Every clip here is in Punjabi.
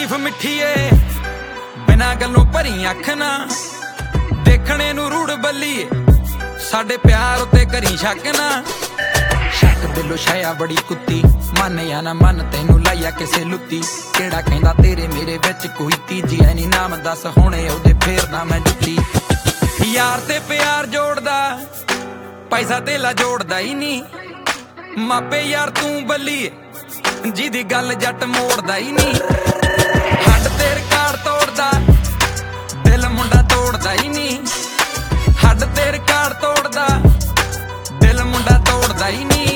ਤਾਰੀਫ ਮਿੱਠੀ ਏ ਬਿਨਾਂ ਗੱਲੋਂ ਭਰੀ ਅੱਖ ਨਾ ਦੇਖਣੇ ਨੂੰ ਰੂੜ ਬੱਲੀਏ ਸਾਡੇ ਪਿਆਰ ਉੱਤੇ ਕਰੀ ਸ਼ੱਕ ਨਾ ਸ਼ੱਕ ਦਿਲੋਂ ਛਾਇਆ ਬੜੀ ਕੁੱਤੀ ਮੰਨ ਜਾਂ ਨਾ ਮੰਨ ਤੈਨੂੰ ਲਾਇਆ ਕਿਸੇ ਲੁੱਤੀ ਕਿਹੜਾ ਕਹਿੰਦਾ ਤੇਰੇ ਮੇਰੇ ਵਿੱਚ ਕੋਈ ਤੀਜੀ ਐ ਨੀ ਨਾਮ ਦੱਸ ਹੁਣੇ ਉਹਦੇ ਫੇਰਦਾ ਮੈਂ ਜੁੱਤੀ ਯਾਰ ਤੇ ਪਿਆਰ ਜੋੜਦਾ ਪੈਸਾ ਧੇਲਾ ਜੋੜਦਾ ਹੀ ਨਹੀਂ ਮਾਪੇ ਯਾਰ ਤੂੰ ਬੱਲੀਏ ਜਿਹਦੀ ਗੱਲ ਜੱਟ ਮੋੜਦਾ ਹੀ ਨਹੀਂ ਹੱਡ ਤੇ ਰਿਕਾਰਡ ਤੋੜਦਾ ਦਿਲ ਮੁੰਡਾ ਤੋੜਦਾ ਹੀ ਨਹੀਂ ਹੱਡ ਤੇ ਰਿਕਾਰਡ ਤੋੜਦਾ ਦਿਲ ਮੁੰਡਾ ਤੋੜਦਾ ਹੀ ਨਹੀਂ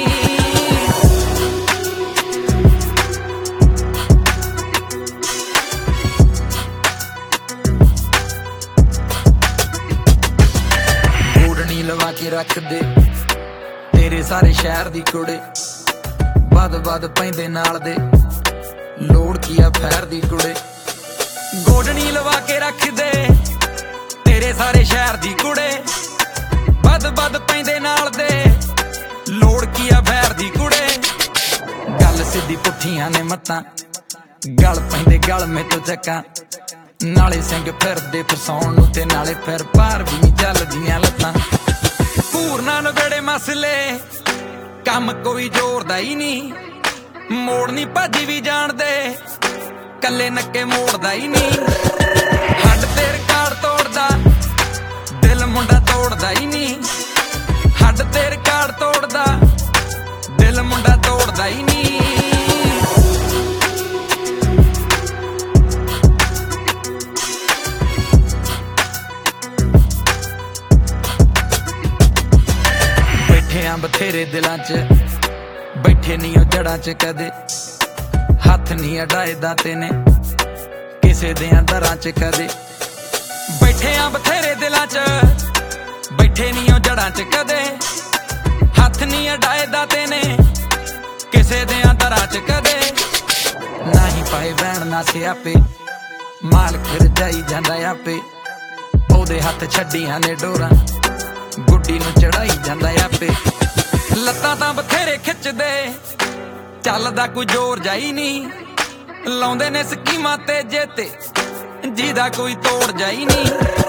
ਗੋਡਣੀ ਲਵਾ ਕੇ ਰੱਖ ਦੇ ਤੇਰੇ ਸਾਰੇ ਸ਼ਹਿਰ ਦੀ ਕੁੜੇ ਵੱਧ ਪੈਂਦੇ ਨਾਲ ਦੇ ਲੋੜ ਕੀ ਆ ਫੈਰ ਦੀ ਕੁੜੇ ਗੋਡਣੀ ਲਵਾ ਕੇ ਰੱਖ ਦੇ ਤੇਰੇ ਸਾਰੇ ਸ਼ਹਿਰ ਦੀ ਕੁੜੇ ਵੱਧ ਪੈਂਦੇ ਨਾਲ ਦੇ ਲੋੜ ਕੀ ਆ ਫੈਰ ਦੀ ਕੁੜੇ ਗੱਲ ਸਿੱਧੀ ਪੁੱਠੀਆਂ ਨੇ ਮੱਤਾਂ ਗਲ ਪੈਂਦੇ ਗਲ ਮੇ ਤੋਂ ਚੱਕਾਂ ਨਾਲੇ ਸਿੰਘ ਫਿਰਦੇ ਫਸਾਉਣ ਨੂੰ ਤੇ ਨਾਲੇ ਫਿਰ ਪਾਰ ਵੀ ਨਹੀਂ ਚੱਲਦੀਆਂ ਲੱਤਾਂ ਪੂਰਨਾ ਨਵੇੜੇ ਮਸਲੇ ਕੰਮ ਕੋਈ ਜੋੜਦਾ ਹੀ ਨਹੀਂ ਮੋੜਨੀ ਭੱਜੀ ਵੀ ਜਾਣਦੇ ਕੱਲੇ ਨੱਕੇ ਮੋੜਦਾ ਹੀ ਨਹੀਂ ਹੱਡ ਤੇ ਰਿਕਾਰਡ ਤੋੜਦਾ ਦਿਲ ਮੁੰਡਾ ਤੋੜਦਾ ਹੀ ਨਹੀਂ ਹੱਡ ਤੇ ਰਿਕਾਰਡ ਤੋੜਦਾ ਦਿਲ ਮੁੰਡਾ ਤੋੜਦਾ ਹੀ ਨਹੀਂ ਬੈਠੇ ਆਂ ਬਥੇਰੇ ਦਿਲਾਂ 'ਚ ਬੈਠੇ ਨੀ ਉਹ ਜੜਾਂ 'ਚ ਕਦੇ ਹੱਥ ਨੀ ਅਡਾਏ ਦਾਤੇ ਨੇ ਕਿਸੇ ਦਿਆਂ ਦਰਾਂ 'ਚ ਕਦੇ ਬੈਠੇ ਆਂ ਬਥੇਰੇ ਦਿਲਾਂ 'ਚ ਬੈਠੇ ਨੀ ਉਹ ਜੜਾਂ 'ਚ ਕਦੇ ਹੱਥ ਨੀ ਅਡਾਏ ਦਾਤੇ ਨੇ ਕਿਸੇ ਦਿਆਂ ਦਰਾਂ 'ਚ ਕਦੇ ਨਾਹੀਂ ਪਾਏ ਬਹਿਣ ਨਾ ਸਿਆਪੇ ਮਾਲਕ ਰਜਾਈ ਜਾਂਦਾ ਆਪੇ ਉਹਦੇ ਹੱਥ ਛੱਡੀਆਂ ਨੇ ਡੋਰਾਂ ਗੁੱਡੀ ਨੂੰ ਚੜਾਈ ਜਾਂਦਾ ਆਪੇ ਲੱਤਾਂ ਤਾਂ ਬਥੇਰੇ ਖਿੱਚਦੇ ਚੱਲਦਾ ਕੋਈ ਜ਼ੋਰ ਜਾਈ ਨਹੀਂ ਲਾਉਂਦੇ ਨੇ ਸਕੀਮਾਂ ਤੇ ਜਿਹਦਾ ਕੋਈ ਤੋੜ ਜਾਈ ਨਹੀਂ